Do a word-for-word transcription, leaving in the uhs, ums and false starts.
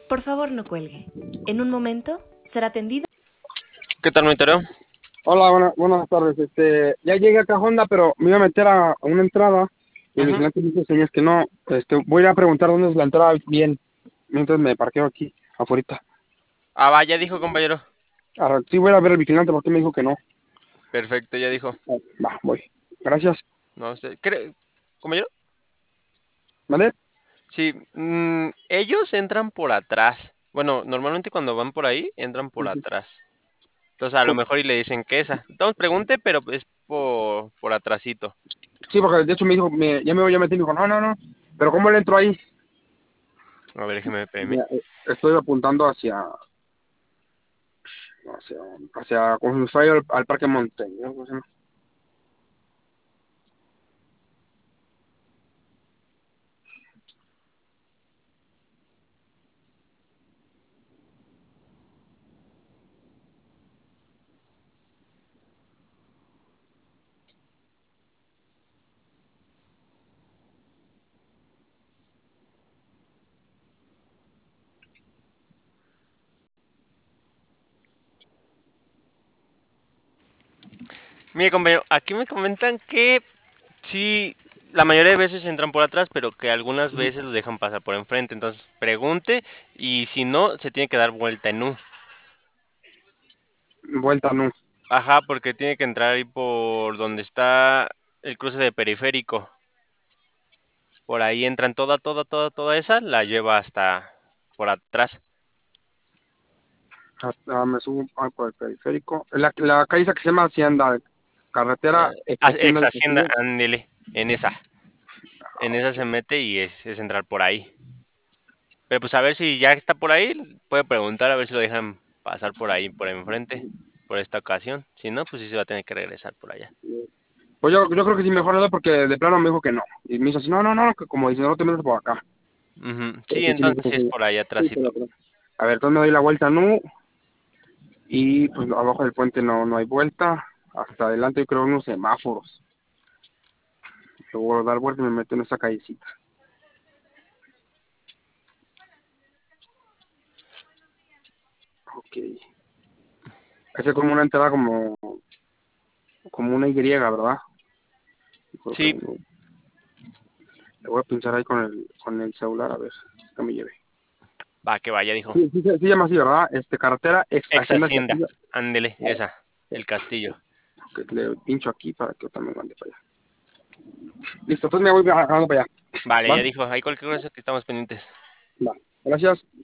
Por favor, no cuelgue. En un momento será atendido. ¿Qué tal, monitoreo? Hola, buena- buenas tardes. Este, ya llegué acá a Honda, pero me iba a meter a, a una entrada y el Ujú. vigilante me hizo señas que no. Este, voy a ir a preguntar dónde es la entrada bien, mientras me parqueo aquí, afuera. Ah, va, ya dijo, compañero. Ahora, sí voy a ir a ver al vigilante porque me dijo que no. Perfecto, ya dijo. Ah, Va, voy. Gracias. No sé, ¿cree, compañero? ¿Vale? Sí, mm, ellos entran por atrás. Bueno, normalmente cuando van por ahí, entran por Ujú. atrás. Entonces a lo mejor y le dicen que esa. Entonces pregunte, pero es por, por atrasito. Sí, porque de hecho me dijo, me, ya me voy a meter y me dijo, no, no, no. Pero ¿cómo le entro ahí? A ver, déjeme premio. Mira, eh, estoy apuntando hacia, hacia, hacia, como si fuera al, al Parque Monteño, ¿no? ¿Cómo se llama? Mire, compañero, aquí me comentan que sí, la mayoría de veces entran por atrás, pero que algunas veces los dejan pasar por enfrente. Entonces pregunte y si no, se tiene que dar vuelta en U. Vuelta, no. Ajá, porque tiene que entrar ahí por donde está el cruce de periférico. Por ahí entran toda, toda, toda, toda esa, la lleva hasta por atrás. Hasta me subo ah, por el periférico. La, la calle esa que se llama Hacienda, carretera Eh, ex ah, Hacienda ex del Hacienda, Castillo. ándele, en esa. En esa se mete y es, es entrar por ahí. Pero pues a ver si ya está por ahí, puede preguntar a ver si lo dejan pasar por ahí, por enfrente, por esta ocasión. Si no, pues sí se va a tener que regresar por allá. Pues yo, yo creo que sí, mejor no, porque de plano me dijo que no. Y me hizo así, no, no, no, que como dice, no te metas por acá. Ujú. Pero Sí, que sí me entonces dijo sí es que por allá sí, pero atrásito. atrás. A ver, entonces me doy la vuelta, no. Y pues abajo del puente no, no hay vuelta. Hasta adelante yo creo unos semáforos. Luego dar vuelta y me meto en esa callecita. Ok. Esa es como una entrada como, como una Y, ¿verdad? Yo creo que Sí, no. Le voy a pinchar ahí con el, con el celular a ver que me lleve. va, que vaya, dijo. Sí, sí, se se llama así, ¿verdad? Este, carretera ex Ex Hacienda Hacienda, Castillo. ándele, Ah, esa, el castillo. que le pincho aquí para que también mande para allá. Listo, entonces me voy bajando para allá. Vale, ¿Va? ya dijo, hay cualquier cosa que estamos pendientes. Va. Gracias.